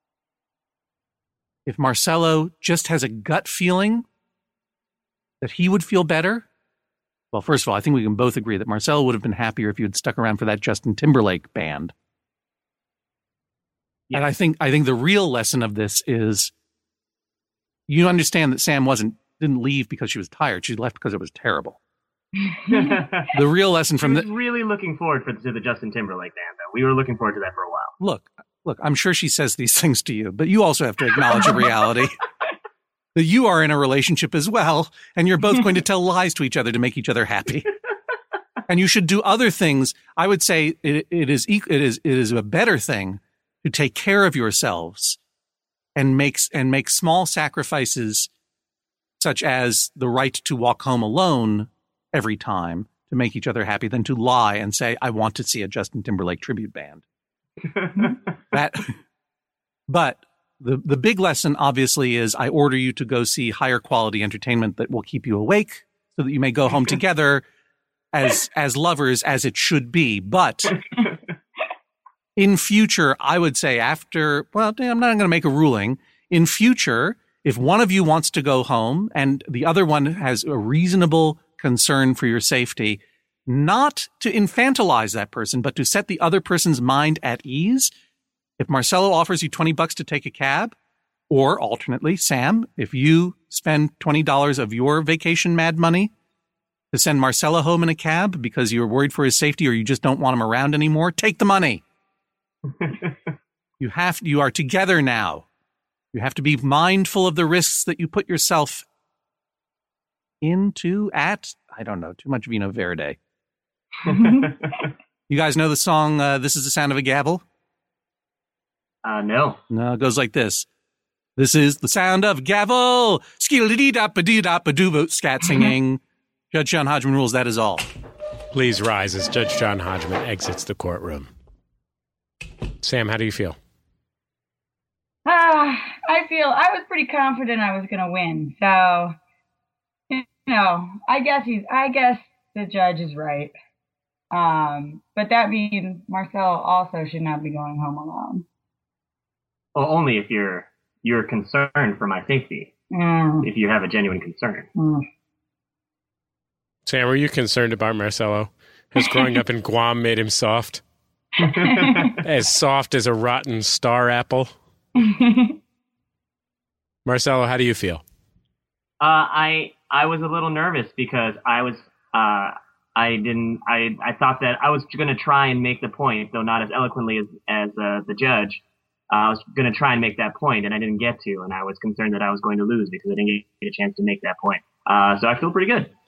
if Marcelo just has a gut feeling that he would feel better, well, first of all, I think we can both agree that Marcelo would have been happier if you had stuck around for that Justin Timberlake band. Yeah. And I think the real lesson of this is you understand that Sam didn't leave because she was tired. She left because it was terrible. The real lesson from I was really looking forward to the Justin Timberlake band, though. We were looking forward to that for a while. Look, I'm sure she says these things to you, but you also have to acknowledge a reality. That you are in a relationship as well, and you're both going to tell lies to each other to make each other happy. And you should do other things. I would say it is a better thing to take care of yourselves and make small sacrifices, such as the right to walk home alone every time to make each other happy, than to lie and say, I want to see a Justin Timberlake tribute band. But the big lesson, obviously, is I order you to go see higher quality entertainment that will keep you awake so that you may go home together as lovers, as it should be. But in future, I would say I'm not going to make a ruling. In future, if one of you wants to go home and the other one has a reasonable concern for your safety, not to infantilize that person, but to set the other person's mind at ease. If Marcelo offers you $20 to take a cab, or alternately, Sam, if you spend $20 of your vacation mad money to send Marcelo home in a cab because you're worried for his safety or you just don't want him around anymore, take the money. You are together now. You have to be mindful of the risks that you put yourself into at, I don't know, too much Vino Verde. You guys know the song, This is the Sound of a Gavel? No. No, it goes like this. This is the sound of gavel. Skiddy-dee-dop-a-dee-dop-a-doo-boot scat singing. Judge John Hodgman rules, that is all. Please rise as Judge John Hodgman exits the courtroom. Sam, how do you feel? I was pretty confident I was going to win. So, I guess the judge is right. But that means Marcelo also should not be going home alone. Well, only if you're concerned for my safety. If you have a genuine concern. Sam, were you concerned about Marcelo? Has growing up in Guam made him soft? As soft as a rotten star apple? Marcelo, how do you feel? I was a little nervous because I thought that I was going to try and make the point, though not as eloquently as the judge. I was going to try and make that point, and I didn't get to, and I was concerned that I was going to lose because I didn't get a chance to make that point. So I feel pretty good.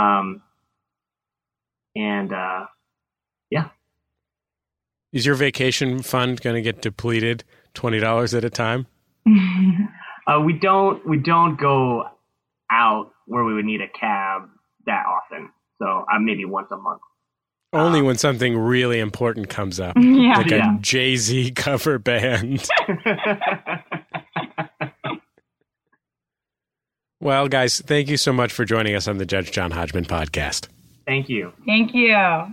Yeah. Is your vacation fund going to get depleted $20 at a time? We don't go out where we would need a cab that often. So maybe once a month. Only when something really important comes up. Like a Jay-Z cover band. Well, guys, thank you so much for joining us on the Judge John Hodgman podcast. Thank you. Thank you.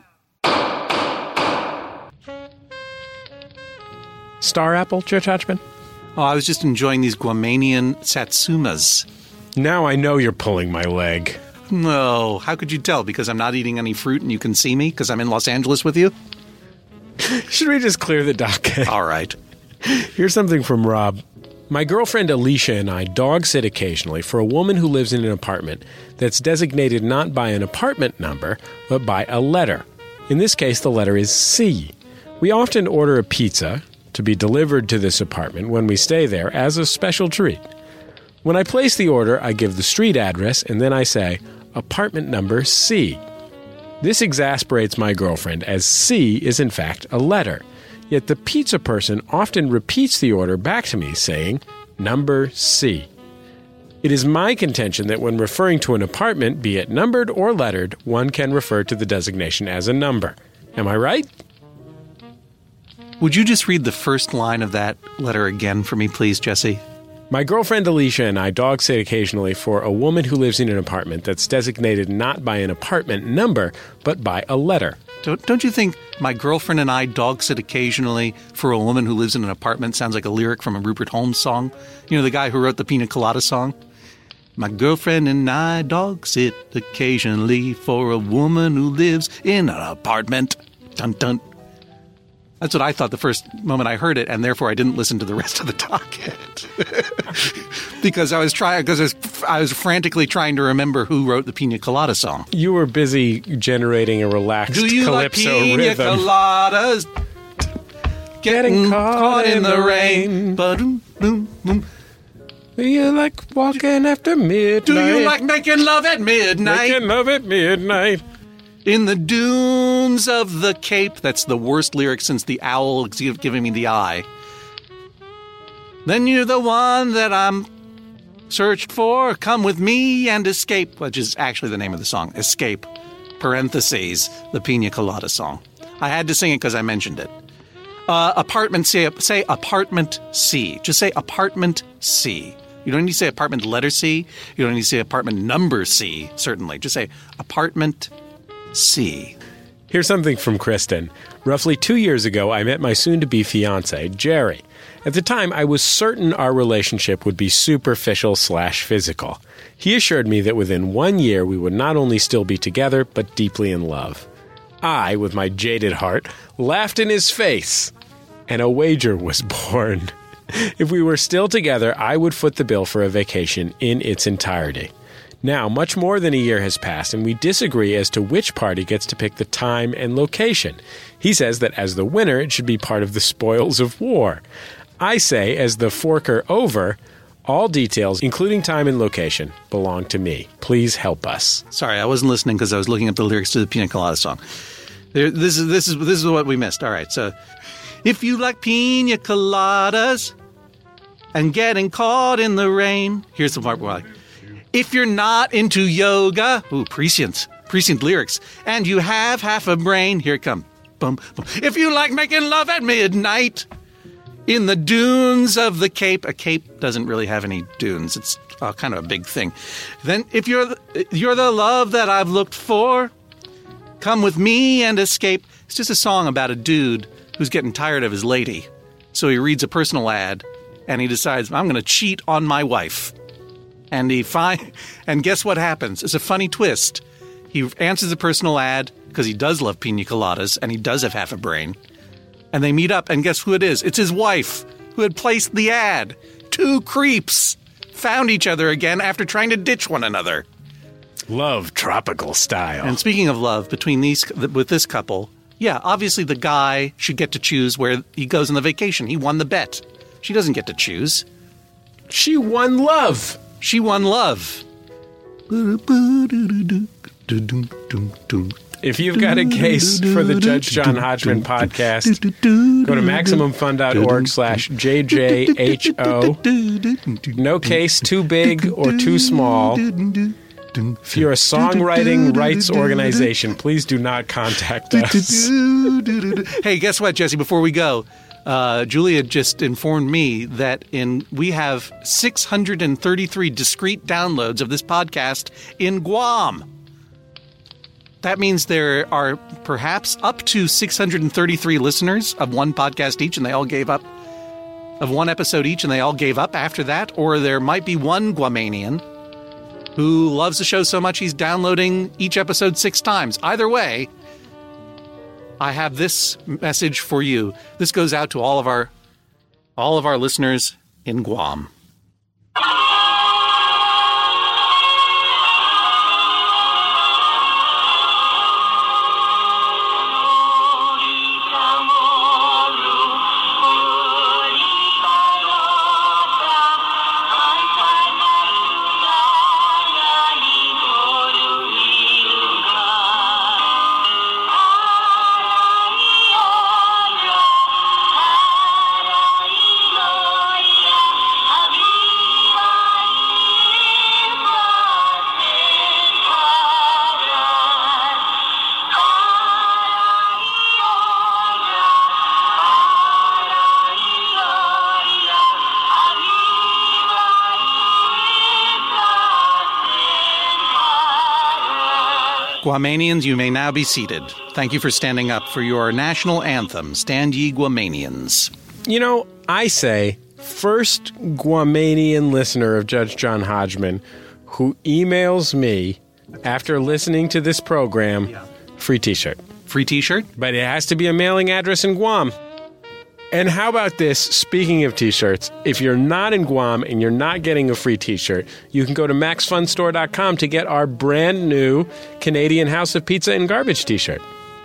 Star apple, Judge Hodgman? Oh, I was just enjoying these Guamanian Satsumas. Now I know you're pulling my leg. No, how could you tell? Because I'm not eating any fruit and you can see me because I'm in Los Angeles with you? Should we just clear the docket? All right. Here's something from Rob. My girlfriend Alicia and I dog sit occasionally for a woman who lives in an apartment that's designated not by an apartment number, but by a letter. In this case, the letter is C. We often order a pizza to be delivered to this apartment when we stay there as a special treat. When I place the order, I give the street address and then I say, apartment number C. This exasperates my girlfriend as C is in fact a letter. Yet the pizza person often repeats the order back to me saying, number C. It is my contention that when referring to an apartment, be it numbered or lettered, one can refer to the designation as a number. Am I right? Would you just read the first line of that letter again for me, please, Jesse? My girlfriend Alicia and I dog sit occasionally for a woman who lives in an apartment that's designated not by an apartment number, but by a letter. Don't you think my girlfriend and I dog sit occasionally for a woman who lives in an apartment sounds like a lyric from a Rupert Holmes song? You know, the guy who wrote the Pina Colada song? My girlfriend and I dog sit occasionally for a woman who lives in an apartment. Dun dun. That's what I thought the first moment I heard it, and therefore I didn't listen to the rest of the docket. because I was frantically trying to remember who wrote the Pina Colada song. You were busy generating a relaxed calypso rhythm. Do you like Pina Coladas? Getting caught in the rain. Do you like walking after midnight? Do you like making love at midnight? Making love at midnight. In the dunes of the Cape. That's the worst lyric since the owl giving me the eye. Then you're the one that I'm searched for. Come with me and escape, which is actually the name of the song. Escape, parentheses, the Pina Colada song. I had to sing it because I mentioned it. Apartment C. Say apartment C. Just say apartment C. You don't need to say apartment letter C. You don't need to say apartment number C, certainly. Just say apartment C. Here's something from Kristen. Roughly 2 years ago, I met my soon-to-be fiancé, Jerry. At the time, I was certain our relationship would be superficial/physical. He assured me that within 1 year, we would not only still be together, but deeply in love. I, with my jaded heart, laughed in his face, and a wager was born. If we were still together, I would foot the bill for a vacation in its entirety. Now, much more than a year has passed, and we disagree as to which party gets to pick the time and location. He says that as the winner, it should be part of the spoils of war. I say, as the forker over, all details, including time and location, belong to me. Please help us. Sorry, I wasn't listening because I was looking up the lyrics to the Pina Colada song. This is what we missed. All right, so if you like pina coladas and getting caught in the rain, here's the part where I like. If you're not into yoga, prescient lyrics, and you have half a brain, here it comes. Boom, boom. If you like making love at midnight in the dunes of the Cape, a cape doesn't really have any dunes. It's kind of a big thing. Then if you're the love that I've looked for, come with me and escape. It's just a song about a dude who's getting tired of his lady. So he reads a personal ad, and he decides, I'm going to cheat on my wife. And and guess what happens? It's a funny twist. He answers the personal ad because he does love pina coladas and he does have half a brain. And they meet up, and guess who it is? It's his wife who had placed the ad. Two creeps found each other again after trying to ditch one another. Love tropical style. And speaking of love, with this couple, yeah, obviously the guy should get to choose where he goes on the vacation. He won the bet. She doesn't get to choose. She won love. She won love. If you've got a case for the Judge John Hodgman podcast, go to MaximumFun.org/JJHO. No case too big or too small. If you're a songwriting rights organization, please do not contact us. Hey, guess what, Jesse? Before we go, Julia just informed me that we have 633 discrete downloads of this podcast in Guam. That means there are perhaps up to 633 listeners of one podcast each, and they all gave up, of one episode each, and they all gave up after that. Or there might be one Guamanian who loves the show so much he's downloading each episode 6 times. Either way, I have this message for you. This goes out to all of our listeners in Guam. Guamanians, you may now be seated. Thank you for standing up for your national anthem. Stand ye Guamanians. You know, I say, first Guamanian listener of Judge John Hodgman who emails me after listening to this program, free t-shirt. Free t-shirt? But it has to be a mailing address in Guam. And how about this, speaking of t-shirts, if you're not in Guam and you're not getting a free t-shirt, you can go to maxfunstore.com to get our brand new Canadian House of Pizza and Garbage t-shirt.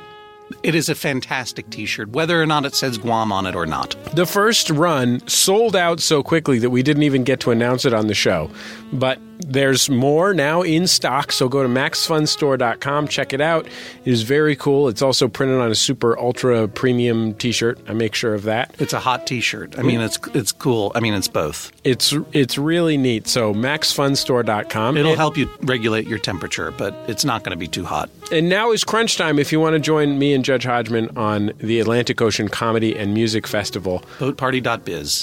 It is a fantastic t-shirt, whether or not it says Guam on it or not. The first run sold out so quickly that we didn't even get to announce it on the show. But there's more now in stock, so go to maxfunstore.com, check it out. It is very cool. It's also printed on a super ultra premium t-shirt. I make sure of that. It's a hot t-shirt. I mean, it's cool. I mean, it's both. It's really neat. So maxfunstore.com. It'll help you regulate your temperature, but it's not going to be too hot. And now is crunch time if you want to join me and Judge Hodgman on the Atlantic Ocean Comedy and Music Festival. Boatparty.biz.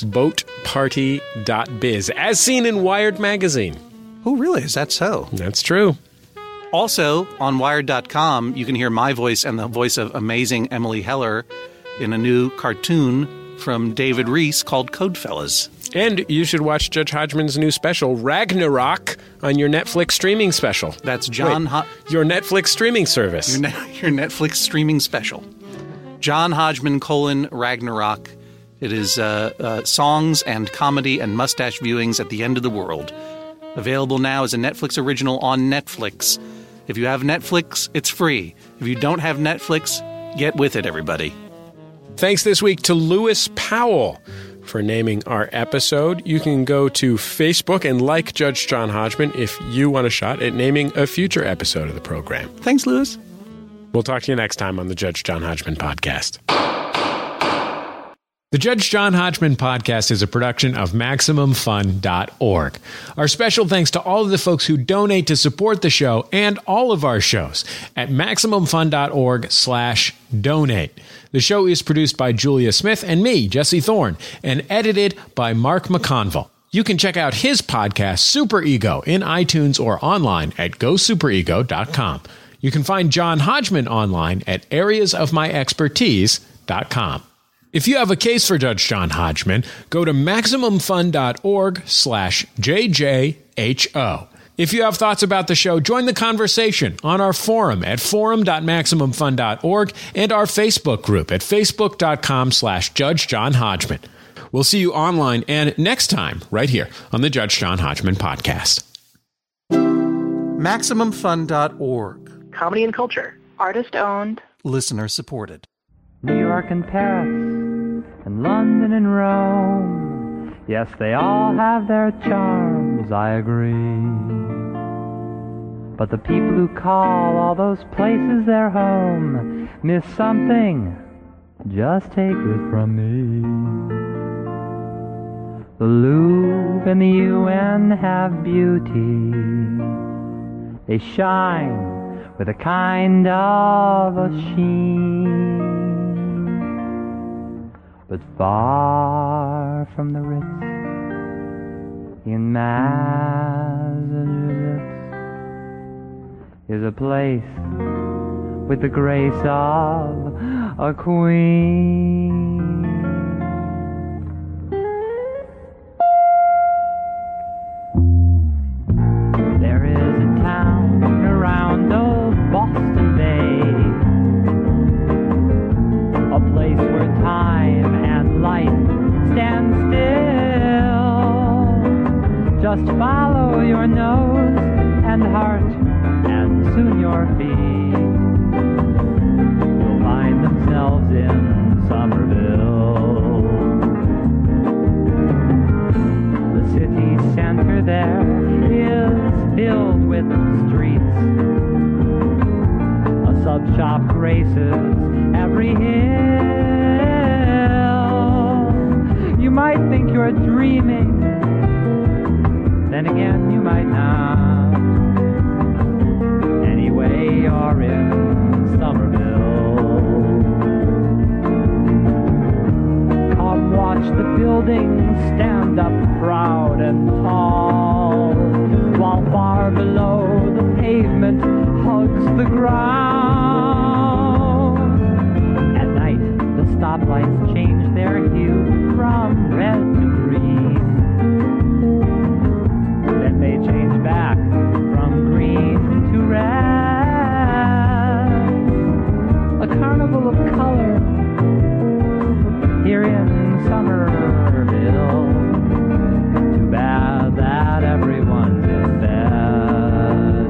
Boatparty.biz, as seen in Wired magazine. Oh, really? Is that so? That's true. Also, on Wired.com, you can hear my voice and the voice of amazing Emily Heller in a new cartoon from David Reese called Codefellas. And you should watch Judge Hodgman's new special, Ragnarok, on your Netflix streaming special. That's John... your Netflix streaming service. Your Netflix streaming special. John Hodgman, Ragnarok. It is songs and comedy and mustache viewings at the end of the world. Available now as a Netflix original on Netflix. If you have Netflix, it's free. If you don't have Netflix, get with it, everybody. Thanks this week to Lewis Powell for naming our episode. You can go to Facebook and like Judge John Hodgman if you want a shot at naming a future episode of the program. Thanks, Lewis. We'll talk to you next time on the Judge John Hodgman Podcast. The Judge John Hodgman Podcast is a production of MaximumFun.org. Our special thanks to all of the folks who donate to support the show and all of our shows at MaximumFun.org/donate. The show is produced by Julia Smith and me, Jesse Thorne, and edited by Mark McConville. You can check out his podcast, Super Ego, in iTunes or online at GoSuperEgo.com. You can find John Hodgman online at areasofmyexpertise.com. If you have a case for Judge John Hodgman, go to MaximumFun.org/JJHO. If you have thoughts about the show, join the conversation on our forum at forum.MaximumFun.org and our Facebook group at Facebook.com/Judge John Hodgman. We'll see you online and next time right here on the Judge John Hodgman Podcast. MaximumFun.org. Comedy and culture. Artist owned. Listener supported. New York and Paris and London and Rome. Yes, they all have their charms, I agree. But the people who call all those places their home miss something. Just take it from me. The Louvre and the UN have beauty. They shine with a kind of a sheen. but far from the Ritz in Massachusetts is a place with the grace of a queen. There is a town around old Boston Bay, a place where time and life stand still. Just follow your nose and heart, and soon your feet will find themselves in Somerville. The city center there is filled with streets. A sub shop graces every hill. You might think you're dreaming, then again you might not. Anyway, you're in Somerville. Come watch the buildings stand up proud and tall, while far below the pavement hugs the ground. At night, the stoplights change their hue from red to green. Then they change back from green to red. A carnival of color here in Somerville. Too bad that everyone's in bed.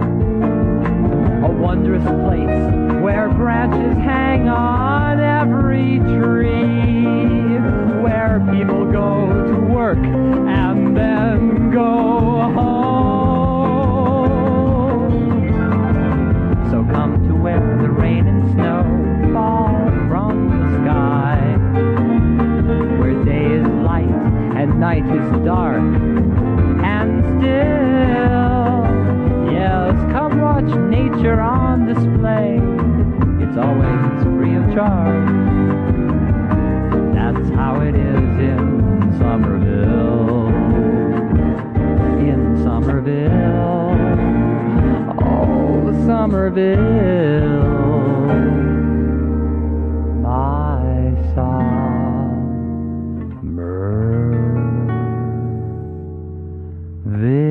A wondrous place where branches hang on every tree, where people go to work and then go home. So come to where the rain and snow fall from the sky, where day is light and night is dark and still. Yes, come watch nature on display. It's always free of charge. That's how it is in Somerville. In Somerville. Oh, Somerville. My Somerville.